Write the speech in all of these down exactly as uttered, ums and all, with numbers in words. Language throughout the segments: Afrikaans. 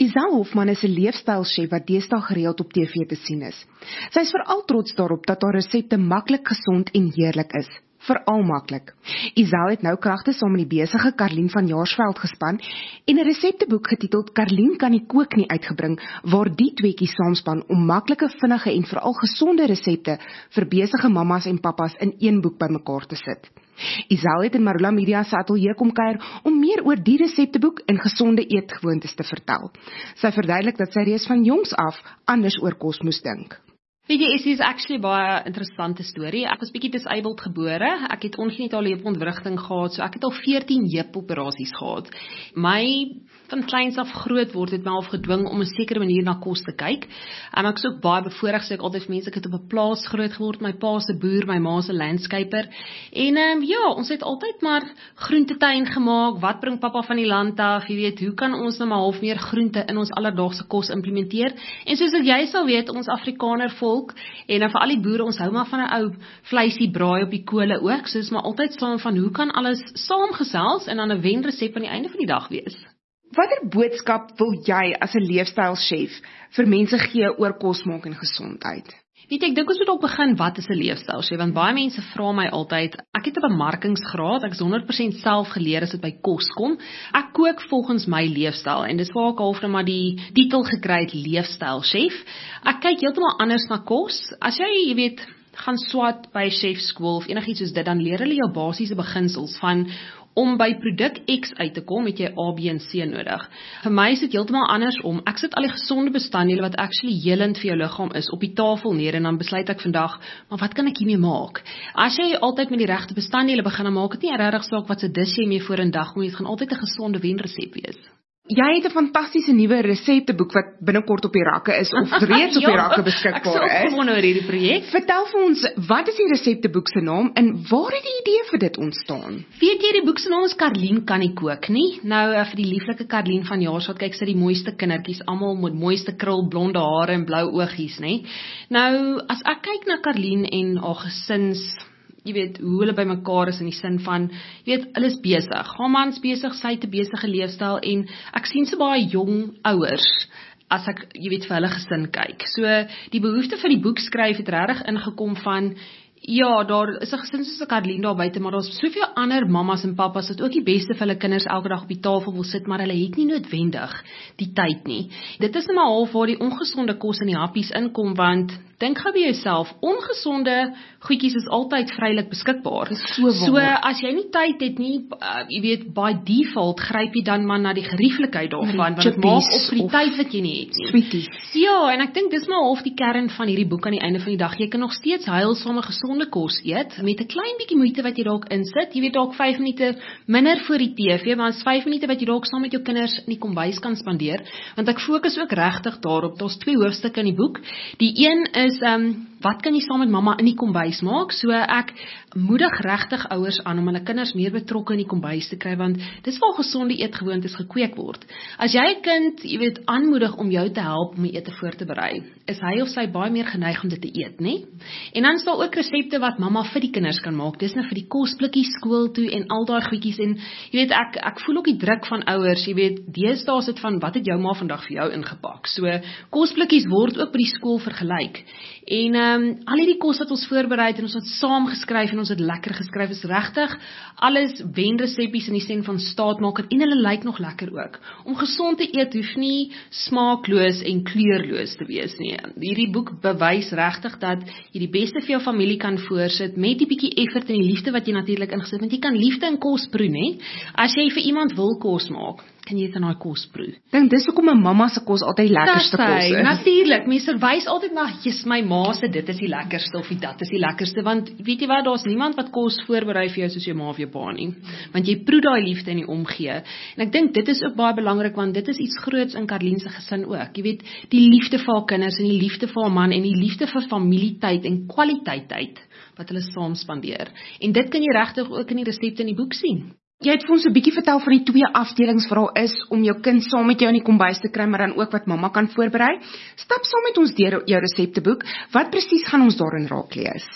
Isel Hofman is 'n leefstylchef wat deesdae gereeld op T V te sien is. Sy is veral trots daarop dat haar resepte maklik, gesond en heerlik is. Veral maklik. Isel het nou kragte saam met die besige Karlien van Jaarsveld gespan en 'n resepteboek getiteld Karlien kan nie kook nie uitgebring, waar die tweeetjies saamspan om maklike, vinnige en veral gesonde resepte vir besige mammas en pappas in een boek bymekaar te sit. Isel het in Marula Media se ateljee kom kuier om meer oor die resepteboek en gesonde eetgewoontes te vertel. Sy verduidelik dat sy reeds van jongs af anders oor kos moes dink. Weet jy, is actually baie interessante storie. Ek was bietjie disabled gebore. Ek het ongenitale heupontwrigting gehad, so ek het al veertien heupoperasies gehad. My van kleins af groot word het my al gedwing om 'n sekere manier na kos te kyk. En ek is ook baie bevoorreg, so ek altyd vir mense, ek het op 'n plaas groot geword, my pa se boer, my ma se landscaper. En um, ja, ons het altyd maar groentetuin gemaak. Wat bring pappa van die land af? Jy weet, hoe kan ons nou maar half meer groente in ons alledaagse kos implementeer? En soos dat jy sal weet, ons Afrikaner volk en vir al die boere, ons hou maar van 'n ou vleisie braai op die kole ook, so is maar altyd saam van hoe kan alles saamgesels en dan 'n wenresep aan die einde van die dag wees. Watter boodskap wil jy as 'n leefstylchef vir mense gee oor kos maak en gesondheid? Weet ek, dink ons moet ook begin, wat is 'n leefstylchef? Want baie mense vra my altyd, ek het 'n bemarkingsgraad, ek is honderd persent self geleer as dit by kos kom. Ek kook volgens my leefstyl en dis waar ek half nou maar die titel gekry het, leefstylchef. Ek kyk heeltemal anders na kos. As jy, jy weet, gaan swat by chefskool of enigiets soos dit, dan leer hulle jou basiese beginsels van om by produk X uit te kom, het jy A, B en C nodig. Vir my is dit heeltemal andersom. Ek sit al die gesonde bestanddele wat actually helend vir jou liggaam is, op die tafel neer en dan besluit ek vandag, maar wat kan ek hiermee maak? As jy altyd met die regte bestanddele begin, dan maak dit nie regtig saak wat se dis jy mee voor in dag kom, dit gaan altyd 'n gesonde wenresep wees. Jy het 'n fantastiese nuwe resepteboek wat binnekort op die rakke is of reeds op die ja, rakke beskikbaar is. Ek sou gewonder oor hierdie projek. Vertel vir ons, wat is die resepteboek se naam en waar het die idee vir dit ontstaan? Weet jy, die boek se naam is Karlien kan nie kook nie. Nou vir die lieflike Karlien van Jaarsveld, kyk sy die mooiste kindertjies, almal met mooiste krul, blonde hare en blou oogies, nê. Nou as ek kyk na Karlien en haar gesins, jy weet, hoe hulle by mekaar is in die sin van, jy weet, hulle is besig. Haar man's besig, sy het 'n besige leefstyl en ek sien so baie jong ouers as ek, jy weet, vir hulle gesin kyk. So die behoefte vir die boek skryf het regtig ingekom van, ja, daar is 'n gesin soos Karlien daar buite, maar daar's soveel ander mammas en pappas wat ook die beste vir hulle kinders elke dag op die tafel wil sit, maar hulle het nie noodwendig die tyd nie. Dit is nou maar half waar die ongesonde kos in die happies inkom, want dink gou by jouself, ongesonde goedjies is altyd vrylik beskikbaar. So, so as jy nie tyd het nie, uh, jy weet, by default gryp jy dan maar na die gerieflikheid daarvan, want dit maak op vir die tyd wat jy nie het nie. Sweeties. Ja, en ek dink dis maar half die kern van hierdie boek aan die einde van die dag. Jy kan nog steeds heilsame gesonde kos eet, met 'n klein bietjie moeite wat jy dalk insit. Jy weet, dalk vyf minute minder voor die T V, maar as vyf minute wat jy dalk saam met jou kinders in die kombuis kan spandeer, want ek fokus ook regtig daarop. Daar's twee hoofstukke in die boek. Die een is is, um, wat kan jy saam met mamma in die kombuis maak? So ek moedig regtig ouers aan om hulle kinders meer betrokke in die kombuis te kry, want dis waar gesonde eetgewoontes gekweek word. As jy 'n kind, jy weet, aanmoedig om jou te help om die ete voor te berei, is hy of sy baie meer geneig om dit te eet, nê? En dan is daar ook resepte wat mamma vir die kinders kan maak. Dis nou vir die kosblikkies skool toe en al daai goedjies, en jy weet, ek ek voel ook die druk van ouers, jy weet, deesdae is dit van wat het jou ma vandag vir jou ingepak. So kosblikkies word ook by die skool vergelyk. En um, al hierdie kos wat ons voorberei het en ons het saam geskryf en ons het lekker geskryf, is regtig alles wenresepies in die sin van staatmaker, en hulle lyk nog lekker ook. Om gesond te eet hoef nie smaakloos en kleurloos te wees nie. Hierdie boek bewys regtig dat jy die beste vir jou familie kan voorsit met die bietjie effort en die liefde wat jy natuurlik ingesit, want jy kan liefde in kos proe, nê? As jy vir iemand wil kos maak, kan jy dit in daai kos proe. Dink dis hoekom 'n mamma se kos altyd die lekkerste kos is. Natuurlik, mense verwys altyd na, jy's my ma se dit is die lekkerste of dat is die lekkerste, want weet jy wat, daar's niemand wat kos voorberei vir jou soos jou ma of jou pa nie. Want jy proe daai liefde en die omgee. En ek dink dit is ook baie belangrik, want dit is iets groots in Karlien se gesin ook. Jy weet, die liefde vir haar kinders en die liefde vir haar man en die liefde vir familietyd en kwaliteit tyd wat hulle saam spandeer. En dit kan jy regtig ook in die resepte in die boek sien. Jy het vir ons 'n bietjie vertel van die twee afdelings wat daar is om jou kind saam met jou in die kombuis te kry, maar dan ook wat mamma kan voorberei. Stap saam met ons deur jou resepteboek. Wat presies gaan ons daarin raak lees?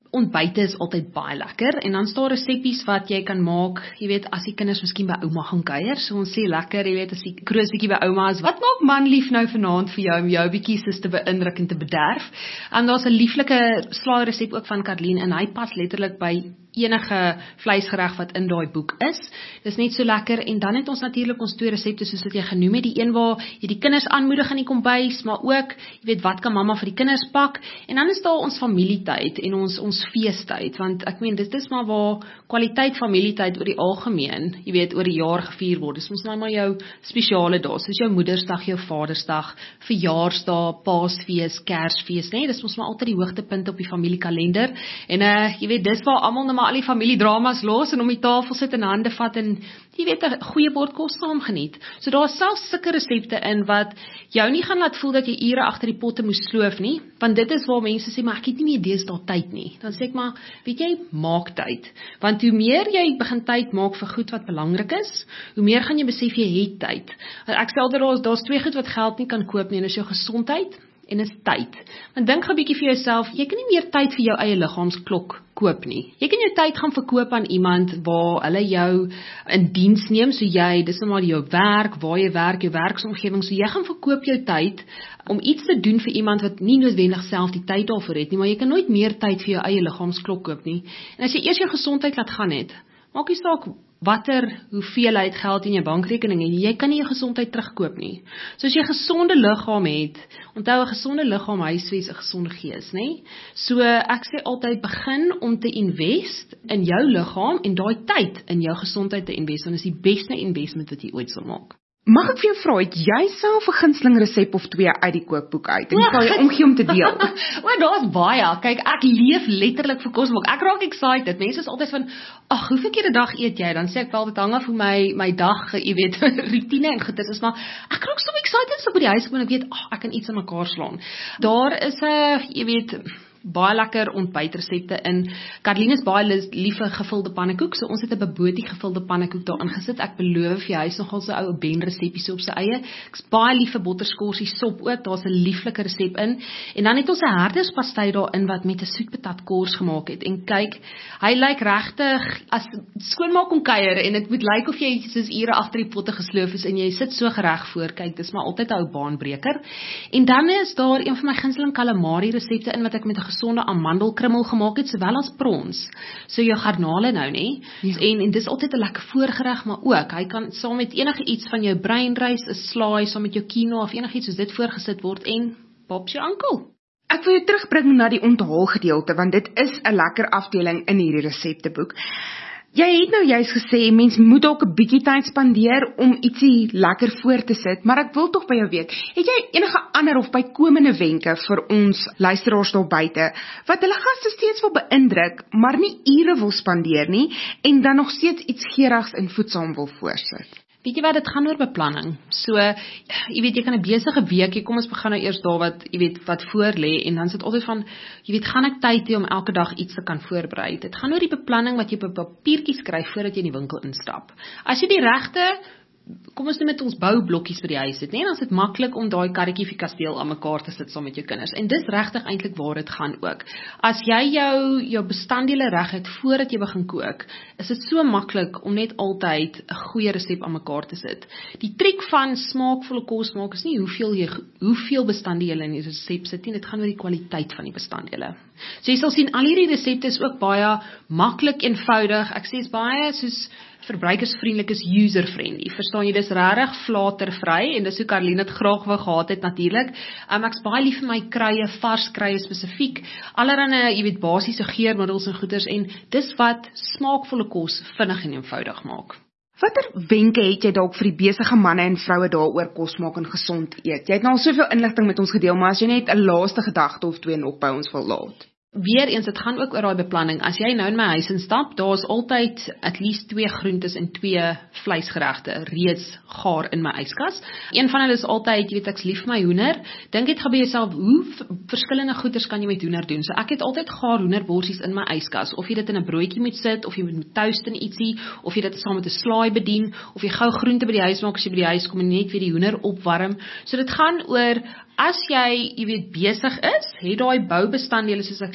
ontbyte is altyd baie lekker, en dan staan resepies wat jy kan maak, jy weet, as die kinders miskien by ouma gaan kuier, so ons sê lekker, jy weet, as die kroos bietjie by ouma is, wat maak manlief nou vanaand vir jou, om jou bietjie soos te beïndruk en te bederf, en daar's 'n lieflike slaai resep ook van Karlien, en hy pas letterlik by enige vleisgereg wat in daai boek is. Dis net so lekker, en dan het ons natuurlik ons twee resepte soos wat jy genoem het, die een waar jy die kinders aanmoedig in die kombuis, maar ook, jy weet, wat kan mamma vir die kinders pak, en dan is daar ons familietyd en ons ons feestyd, want ek meen, dit is maar waar kwaliteit familietyd oor die algemeen, jy weet, oor die jaar gevier word, dis ons nou maar jou spesiale dae, soos jou moedersdag, jou vadersdag, verjaarsdag, paasfees, kersfees, nee, dis ons maar altyd die hoogtepunt op die familiekalender, en uh, jy weet, dis waar almal nou maar al die familiedramas los, en om die tafel sit en hande vat, en jy weet, 'n goeie bord kos saam geniet. So daar is selfs sulke resepte in, wat jou nie gaan laat voel dat jy ure agter die potte moes sloof nie, want dit is waar mense sê, maar ek het nie meer deesdae tyd nie. Dan sê ek maar, weet jy, maak tyd. Want hoe meer jy begin tyd maak vir goed wat belangrik is, hoe meer gaan jy besef jy het tyd. Ek sê altyd, daar's twee goed wat geld nie kan koop nie, en dis jou gesondheid en is tyd. Want dink gou 'n bietjie vir jouself, jy kan nie meer tyd vir jou eie liggaamsklok koop nie. Jy kan jou tyd gaan verkoop aan iemand waar hulle jou in diens neem, so jy, dis nou maar jou werk, waar jy werk, jou werksomgewing, so jy gaan verkoop jou tyd om iets te doen vir iemand wat nie noodwendig self die tyd daarvoor het nie, maar jy kan nooit meer tyd vir jou eie liggaamsklok koop nie. En as jy eers jou gesondheid laat gaan het, maak nie saak watter hoeveelheid geld in jou bankrekening en jy kan nie jou gesondheid terugkoop nie. So as jy 'n gesonde liggaam het, onthou 'n gesonde liggaam huisves 'n gesonde gees, nê? So ek sê altyd begin om te invest in jou liggaam en daai tyd in jou gesondheid te invest, want dit is die beste investment wat jy ooit sal maak. Mag ek vir jou vra, het jy self 'n gunsteling resep of twee uit die kookboek uit? En sal jy omgee om te deel? O, daar's baie. Kyk, ek leef letterlik vir kos maak. Ek raak excited. Mense is altyd van, ag, hoeveel keer 'n dag eet jy? Dan sê ek wel, dit hang af hoe my my dag, jy weet, rutine en goedes is, maar ek raak so excited as ek by die huis kom en ek weet, ag, ek kan iets aan mekaar slaan. Daar is 'n, jy weet, baie lekker ontbytresepte in. Karlien is baie lief vir gevulde pannekoek, so ons het 'n bobotie gevulde pannekoek daar ingesit. Ek beloof jy, hy is nogal so ou Ben resepie so op sy eie. Ek's baie lief vir botterskorsie sop ook, daar's 'n lieflike resep in. En dan het ons 'n herderspastei daarin wat met 'n soetpatat kors gemaak het. En kyk, hy lyk regtig as skoonmaak kom kuier en dit moet lyk of jy soos ure agter die potte gesloof is en jy sit so gereg voor. Kyk, dis maar altyd 'n ou baanbreker. En dan is daar een van my gunsteling calamari resepte in wat ek met 'n gesonde amandelkrummel gemaak het, sowel as prons. So jou garnale nou, nê? Ja. En, en dis altyd 'n lekker voorgereg, maar ook, hy kan saam met enige iets van jou breinrys, 'n slaai, saam met jou quinoa of enigiets soos dit voorgesit word en pops jou ankel. Ek wil jou terugbring na die onthaalgedeelte, want dit is 'n lekker afdeling in hierdie resepteboek. Jy het nou juist gesê, mens moet dalk 'n bietjie tyd spandeer om ietsie lekker voor te sit, maar ek wil tog by jou weet, het jy enige ander of bykomende wenke vir ons luisteraars daar buite, wat hulle gaste steeds wil beïndruk, maar nie ure wil spandeer nie, en dan nog steeds iets geurigs en voedsaam wil voorsit? Weet jy wat, dit gaan oor beplanning. So, jy weet, jy kan 'n besige week hê, kom ons begin nou eers daar wat, jy weet, wat voor lê, en dan sit altyd van, jy weet, gaan ek tyd hê om elke dag iets te kan voorberei. Dit gaan oor die beplanning wat jy op 'n papiertjie skryf voordat jy in die winkel instap. As jy die regte, kom ons net met ons boublokkies by die huis het, nee, dan is dit maklik om daai karretjie vir kasteel aan mekaar te sit saam met jou kinders. En dis regtig eintlik waar dit gaan ook. As jy jou jou bestanddele reg het voordat jy begin kook, is dit so maklik om net altyd 'n goeie resep aan mekaar te sit. Die triek van smaakvolle kos maak is nie hoeveel jy hoeveel bestanddele in die resep sit nie, dit gaan oor die kwaliteit van die bestanddele. So jy sal sien al hierdie resepte is ook baie maklik, eenvoudig. Ek sê is baie soos verbruikersvriendelik, is user-friendly. Verstaan jy, dis regtig flatervry en dis hoe Karlien dit graag wou gehad het natuurlik. Um, ek's baie lief vir my kruie, vars kruie spesifiek. Allerhande, jy weet, basiese geurmiddels en goeders en dis wat smaakvolle kos vinnig en eenvoudig maak. Watter wenke het jy dalk vir die besige manne en vroue daaroor kos maak en gesond eet? Jy het nou al soveel inligting met ons gedeel, maar as jy net 'n laaste gedagte of twee nog by ons wil laat. Weereens, dit gaan ook oor daai beplanning. As jy nou in my huis instap, daar is altyd at least twee groentes en twee vleisgeregte reeds gaar in my yskas. Een van hulle is altyd, jy weet, ek's lief vir my hoender. Dink net gou by jouself, hoe verskillende goeders kan jy met hoender doen? So ek het altyd gaar hoenderborsies in my yskas. Of jy dit in 'n broodjie moet sit, of jy moet toast in ietsie, of jy dit saam met 'n slaai bedien, of jy gou groente by die huis maak as jy by die huis kom en net weer die hoender opwarm. So dit gaan oor, as jy, jy weet, besig is, het daai boubestanddele soos ek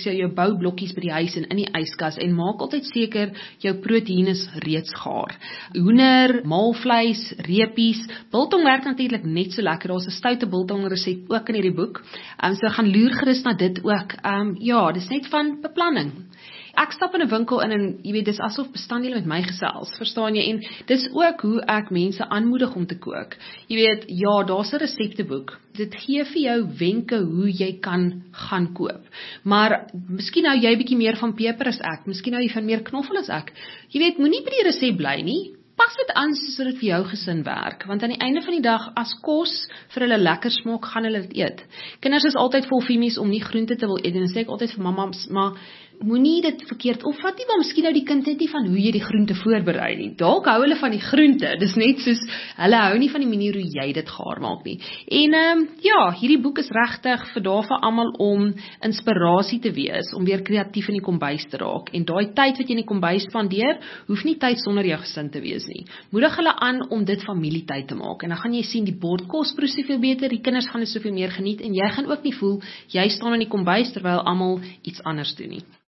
jou jou boublokkies by die huis en in die yskas en maak altyd seker jou proteïen is reeds gaar. Hoender, maalvleis, reepies, biltong werk natuurlik net so lekker. Daar's 'n stoute biltong resep ook in hierdie boek. Um, so gaan loer gerus na dit ook. Um, ja, dis net van beplanning. Ek stap in 'n winkel in en jy weet dis asof bestanddele met my gesels, verstaan jy? En dis ook hoe ek mense aanmoedig om te kook. Jy weet, ja, daar's 'n resepteboek. Dit gee vir jou wenke hoe jy kan gaan koop. Maar miskien hou jy bietjie meer van peper as ek, miskien hou jy van meer knoffel as ek. Jy weet, moenie by die resep bly nie. Pas dit aan sodat dit vir jou gesin werk, want aan die einde van die dag, as kos vir hulle lekker smaak, gaan hulle dit eet. Kinders is altyd vol vimmies om nie groente te wil eet, en dan sê ek altyd vir mamma, maar moenie dit verkeerd opvat nie, maar miskien hou die kind net nie van hoe jy die groente voorberei nie. Dalk hou hulle van die groente, dis net soos, hulle hou nie van die manier hoe jy dit gaar maak nie. En um, ja, hierdie boek is regtig vir daar vir almal om inspirasie te wees, om weer kreatief in die kombuis te raak, en daai tyd wat jy in die kombuis spandeer, hoef nie tyd sonder jou gesin te wees nie. Moedig hulle aan om dit familietyd te maak, en dan gaan jy sien, die bord kos proe soveel beter, die kinders gaan dit soveel meer geniet, en jy gaan ook nie voel, jy staan in die kombuis terwyl almal iets anders doen nie.